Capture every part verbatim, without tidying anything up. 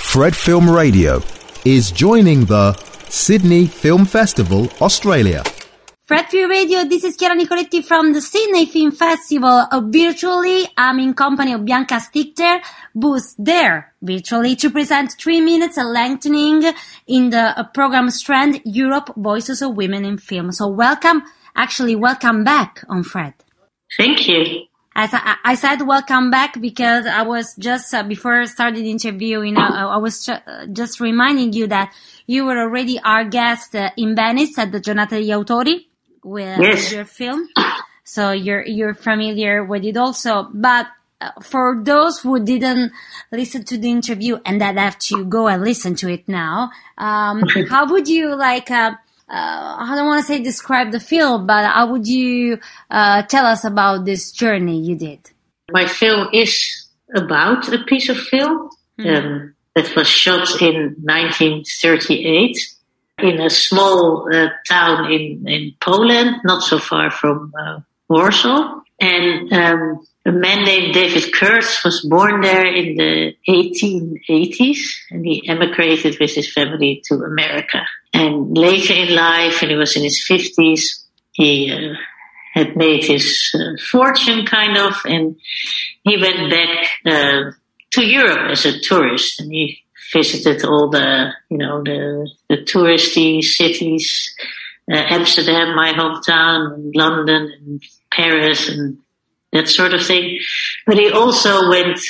Fred Film Radio is joining the Sydney Film Festival, Australia. Fred Film Radio, this is Chiara Nicoletti from the Sydney Film Festival. Uh, virtually, I'm in company of Bianca Stichter, who's there virtually to present three minutes lengthening in the uh, program strand Europe Voices of Women in Film. So welcome, actually welcome back on Fred. Thank you. As I, I said, welcome back because I was just, uh, before I started the interview, you know, I was ju- just reminding you that you were already our guest uh, in Venice at the Giornata degli Autori with yes. your film. So you're, you're familiar with it also. But uh, for those who didn't listen to the interview and that have to go and listen to it now, um, how would you like, uh, Uh, I don't want to say describe the film, but how would you uh, tell us about this journey you did? My film is about a piece of film mm-hmm. um, that was shot in nineteen thirty-eight in a small uh, town in, in Poland, not so far from uh, Warsaw. And um, a man named David Kurtz was born there in the eighteen eighties, and he emigrated with his family to America. And later in life, when he was in his fifties, he uh, had made his uh, fortune, kind of, and he went back uh, to Europe as a tourist, and he visited all the, you know, the, the touristy cities, uh, Amsterdam, my hometown, and London, and Paris, and that sort of thing. But he also went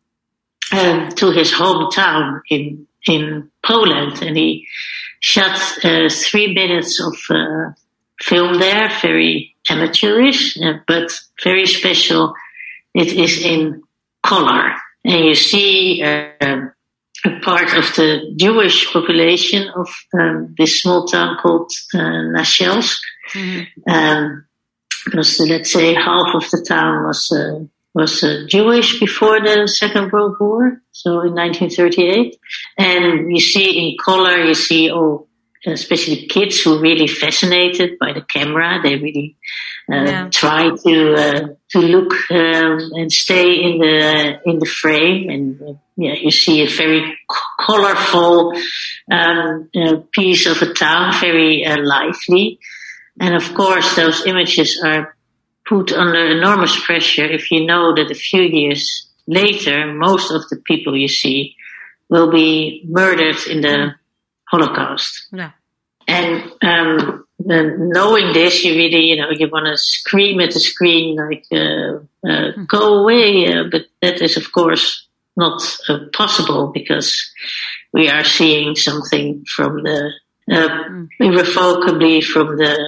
um, to his hometown in in Poland, and he shot uh, three minutes of uh, film there, very amateurish, uh, but very special. It is in color, and you see uh, a part of the Jewish population of um, this small town called uh, Nashelsk. Mm-hmm. Um, because let's say half of the town was uh, was uh, Jewish before the Second World War, so in nineteen thirty-eight. And you see in color, you see all, especially kids who are really fascinated by the camera. They really uh, yeah. try to uh, to look um, and stay in the in the frame. And uh, yeah, you see a very c- colorful um, uh, piece of a town, very uh, lively. And of course, those images are put under enormous pressure if you know that a few years later, most of the people you see will be murdered in the Holocaust. Yeah. And um, knowing this, you really, you know, you want to scream at the screen like, uh, uh, go away. Uh, but that is, of course, not uh, possible because we are seeing something from the, uh, irrevocably from the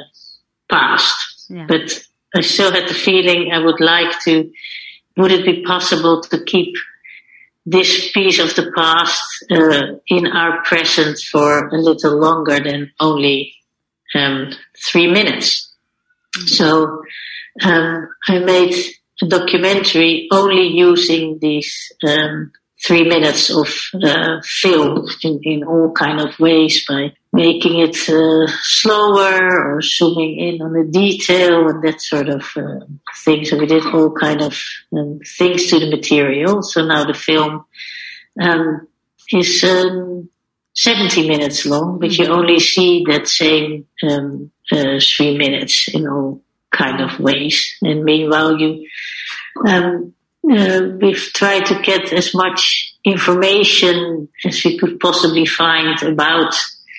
past. Yeah. But I still had the feeling I would like to, would it be possible to keep this piece of the past uh, in our present for a little longer than only um, three minutes. Mm-hmm. So um, I made a documentary only using these um, three minutes of uh, film in, in all kind of ways by making it uh, slower or zooming in on the detail and that sort of uh, thing. So we did all kind of um, things to the material. So now the film um, is um, seventy minutes long, but you only see that same um, uh, three minutes in all kind of ways. And meanwhile, you um, uh, we've tried to get as much information as we could possibly find about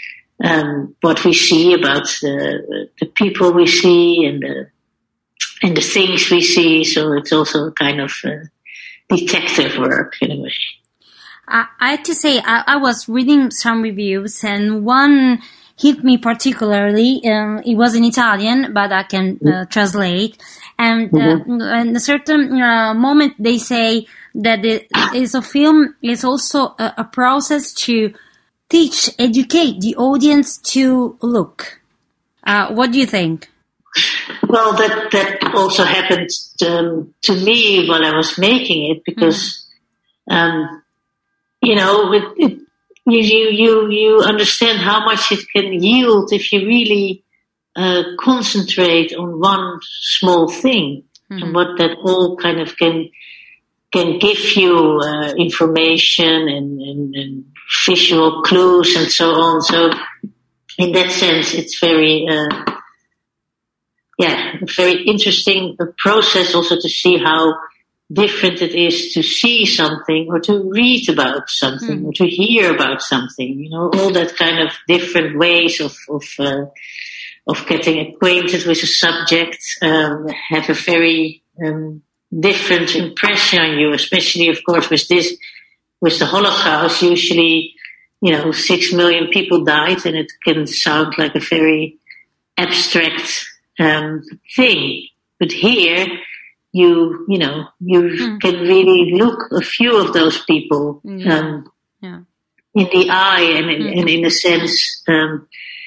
Um, what we see, about the, the people we see and the, and the things we see. So it's also a kind of uh, detective work in a way. I, I have to say, I, I was reading some reviews and one hit me particularly. Um, it was in Italian, but I can uh, mm-hmm. translate. And uh, mm-hmm. in a certain uh, moment they say that it is a film is also a, a process to teach, educate the audience to look. Uh, what do you think? Well, that that also happened um, to me while I was making it, because mm. um, you know, it, it, you you you understand how much it can yield if you really uh, concentrate on one small thing, mm. and what that all kind of can can give you uh, information and, and, and visual clues and so on. So in that sense, it's very, uh, yeah, a very interesting process also to see how different it is to see something or to read about something mm. or to hear about something. You know, all that kind of different ways of of uh, of getting acquainted with a subject um, have a very um, different impression on you, especially, of course, with this, with the Holocaust. Usually, you know, six million people died, and it can sound like a very abstract um, thing. But here, you, you know, you mm. can really look a few of those people yeah. um, yeah. in the eye, and, mm. and in a sense, um,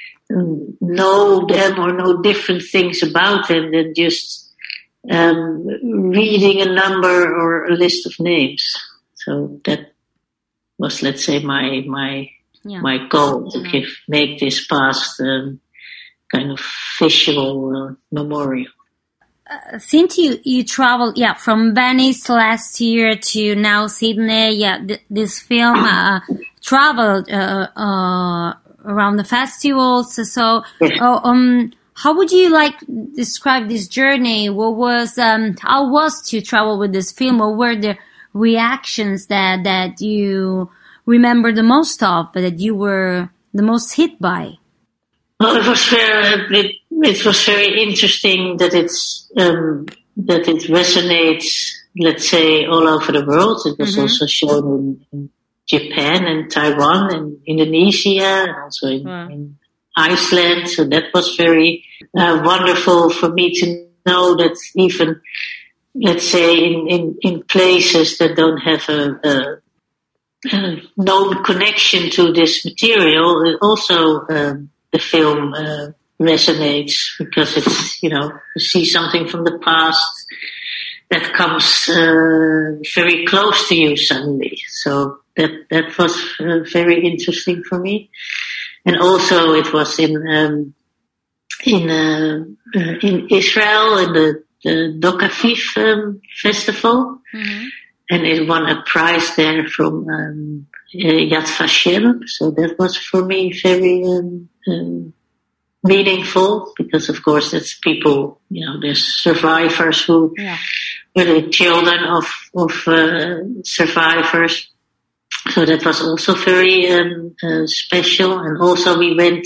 know them or know different things about them than just Um, reading a number or a list of names. So that was, let's say, my my yeah. my goal to yeah. give make this past um, kind of visual uh, memorial. Uh, since you you traveled, yeah, from Venice last year to now Sydney, yeah, th- this film uh, traveled uh, uh, around the festivals. So, Yes. uh, um. How would you like describe this journey? What was um, how was to travel with this film? What were the reactions that that you remember the most of, that you were the most hit by? Well, it was very it, it was very interesting that it's um, that it resonates, let's say, all over the world. It was mm-hmm. also shown in, in Japan and Taiwan and Indonesia, and also in. Wow. in Iceland, so that was very uh, wonderful for me to know that even, let's say, in, in, in places that don't have a, a, a known connection to this material, it also um, the film uh, resonates, because it's, you know, you see something from the past that comes uh, very close to you suddenly. So that that was uh, very interesting for me. And also, it was in um, in uh, uh, in Israel in the, the Dok Aviv um, festival, mm-hmm. and it won a prize there from um, uh, Yad Vashem. So that was for me very um, um, meaningful, because of course that's people, you know, there's survivors who yeah. were the children of of uh, survivors. So that was also very um, uh, special. And also we went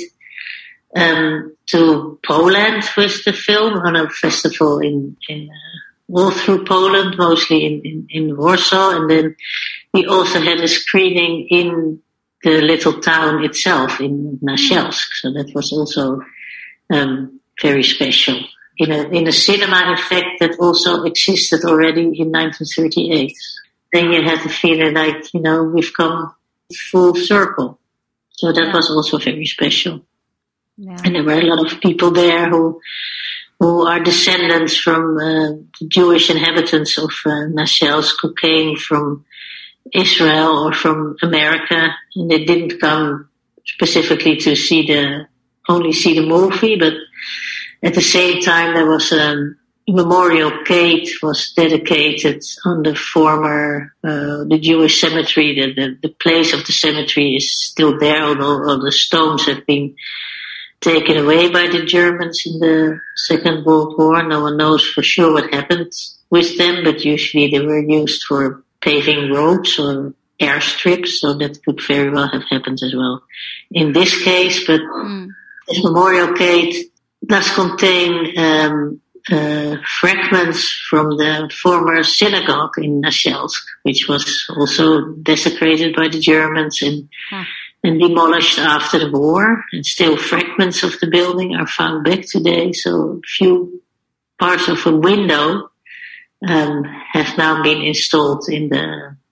um, to Poland with the film on a festival in, in uh, all through Poland, mostly in, in, in Warsaw. And then we also had a screening in the little town itself, in Nasielsk. So that was also um, very special. In a, in a cinema, in fact, that also existed already in nineteen thirty-eight. Then you had the feeling like, you know, we've come full circle. So that yeah. was also very special. Yeah. And there were a lot of people there who who are descendants from uh, the Jewish inhabitants of uh, Nasielsk, who came from Israel or from America. And they didn't come specifically to see the, only see the movie, but at the same time there was a memorial gate was dedicated on the former, uh, the Jewish cemetery. The, the, the place of the cemetery is still there, although all the stones have been taken away by the Germans in the Second World War. No one knows for sure what happened with them, but usually they were used for paving roads or airstrips, so that could very well have happened as well in this case. But mm. this memorial gate does contain um, Uh, fragments from the former synagogue in Nasielsk, which was also desecrated by the Germans and, huh. and demolished after the war. And still fragments of the building are found back today. So a few parts of a window um, have now been installed in the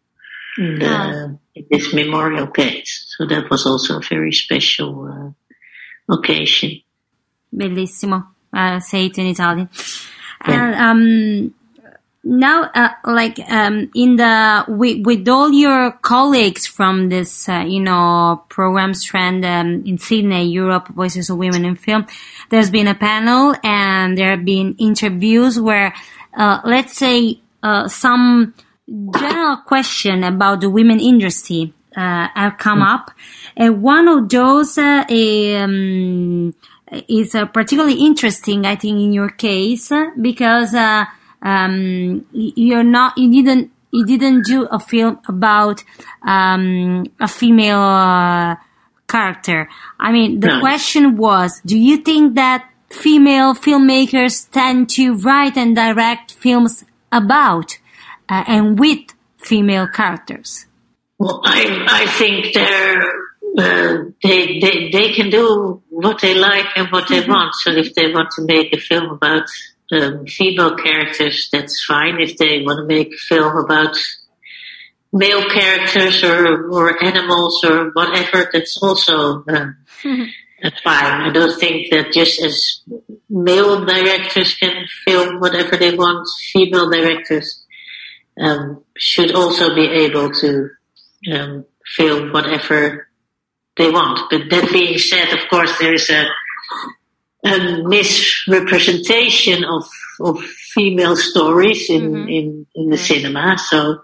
in, the, huh. in this memorial gate. So that was also a very special uh, occasion. Bellissimo. Uh, say it in Italian. Yeah. And um, now, uh, like um, in the with, with all your colleagues from this, uh, you know, program strand um, in Sydney, Europe, Voices of Women in Film, there's been a panel and there have been interviews where, uh, let's say, uh, some general question about the women industry uh, have come mm. up. And one of those uh, um, is uh, particularly interesting, I think, in your case, because uh, um, you're not, you didn't, you didn't do a film about um, a female uh, character. I mean, the no. question was, do you think that female filmmakers tend to write and direct films about uh, and with female characters? Well, I I think they're uh, they they they can do what they like and what they mm-hmm. want. So if they want to make a film about um, female characters, that's fine. If they want to make a film about male characters or or animals or whatever, that's also uh, mm-hmm. that's fine. I don't think that just as male directors can film whatever they want, female directors um, should also be able to um, film whatever they want. But that being said, of course, there is a, a misrepresentation of of female stories in, mm-hmm. in, in the cinema. So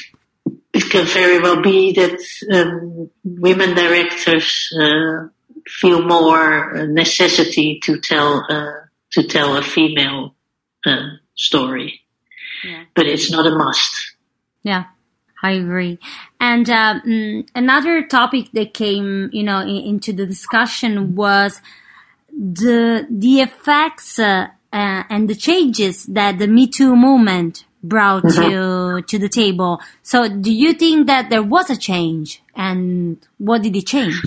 it can very well be that um, women directors uh, feel more necessity to tell uh, to tell a female uh, story, yeah. But it's not a must. Yeah, I agree. And uh, another topic that came, you know, in, into the discussion was the the effects uh, uh, and the changes that the Me Too movement brought mm-hmm. to to the table. So, do you think that there was a change, and what did it change?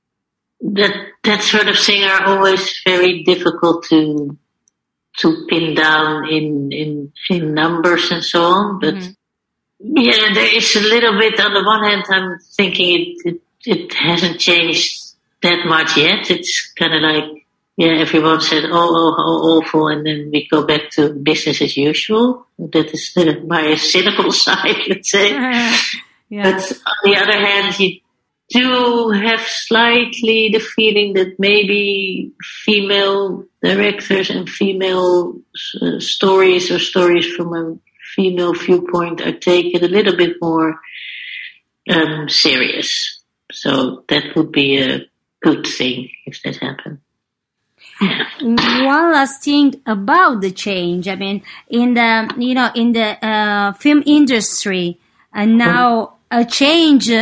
That that sort of thing are always very difficult to to pin down in in, in numbers and so on. But mm-hmm. yeah, there is a little bit. On the one hand, I'm thinking it it, it hasn't changed that much yet. It's kind of like yeah, everyone said, "Oh, oh, how awful," and then we go back to business as usual. That is the, my cynical side, let's say. Yeah. But on the other hand, you do have slightly the feeling that maybe female directors and female uh, stories or stories from a female viewpoint are taken a little bit more um, serious. So that would be a good thing if that happened. Yeah. One last thing about the change. I mean, in the you know in the uh, film industry, and now a change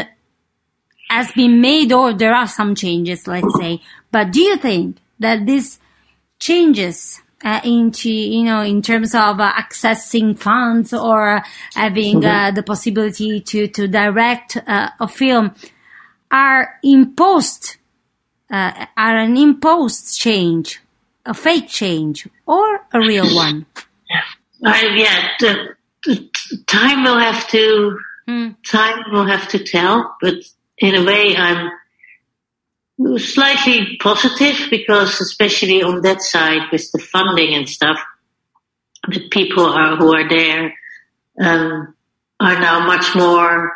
has been made, or there are some changes, let's say. But do you think that these changes uh, into, you know, in terms of uh, accessing funds or having uh, the possibility to, to direct uh, a film are imposed, uh, are an imposed change, a fake change, or a real one? Uh, yeah, the, the time will have to, hmm. time will have to tell, but in a way, I'm slightly positive because, especially on that side with the funding and stuff, the people are, who are there um, are now much more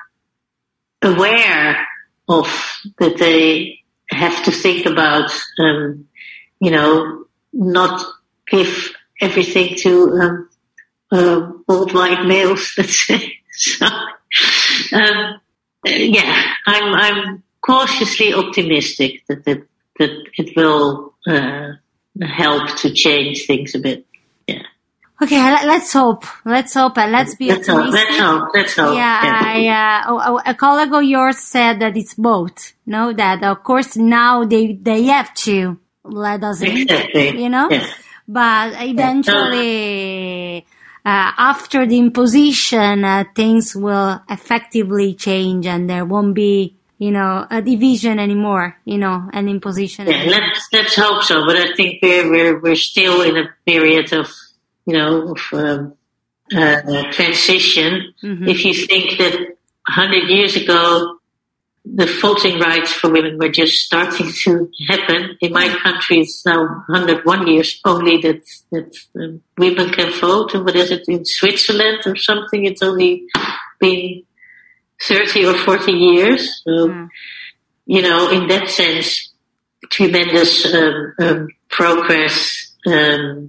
aware of that they have to think about, um, you know, not give everything to um, uh, old white males, let's say. So. Um, Uh, yeah, I'm I'm cautiously optimistic that it, that it will uh, help to change things a bit. Yeah. Okay, let's hope. Let's hope and let's be let's optimistic. Hope, let's hope. Let's hope. Yeah, yeah. I, uh, a colleague of yours said that it's both. No, that of course now they they have to let us in. Exactly. You know, yeah. But eventually. Uh, after the imposition, uh, things will effectively change and there won't be, you know, a division anymore, you know, an imposition. Yeah, let's, let's hope so. But I think we're, we're, we're still in a period of, you know, of, um, uh, transition. Mm-hmm. If you think that a hundred years ago, the voting rights for women were just starting to happen. In my country, it's now one hundred one years only that that um, women can vote. And what is it, in Switzerland or something? It's only been thirty or forty years. So, mm. you know, in that sense, tremendous um, um, progress um,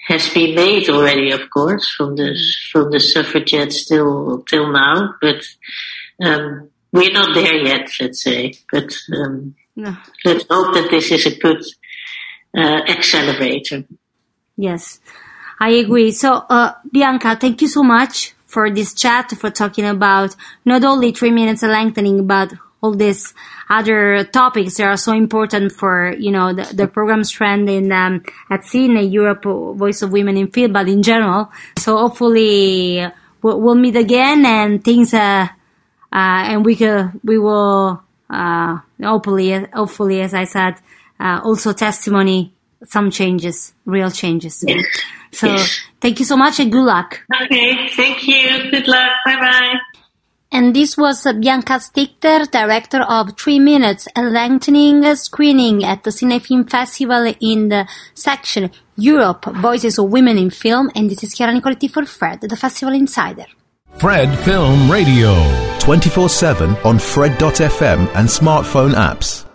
has been made already, of course, from the from the suffragettes till till now. But um, we're not there yet, let's say. But um, no. Let's hope that this is a good uh, accelerator. Yes, I agree. So, uh, Bianca, thank you so much for this chat, for talking about not only three minutes lengthening, but all these other topics that are so important for, you know, the, the program's trend in, um, at Sydney, Europe, Voice of Women in Film, but in general. So hopefully we'll, we'll meet again and things, uh, uh, and we could, we will, uh, hopefully, hopefully, as I said, uh, also testimony some changes, real changes. Yes. So yes. Thank you so much and good luck. Okay, thank you. Good luck. Bye-bye. And this was Bianca Stichter, director of Three Minutes, a lengthening screening at the Sydney Film Festival in the section Europe, Voices of Women in Film. And this is Chiara Nicoletti for Fred, the Festival Insider. Fred Film Radio. twenty-four seven on Fred dot f m and smartphone apps.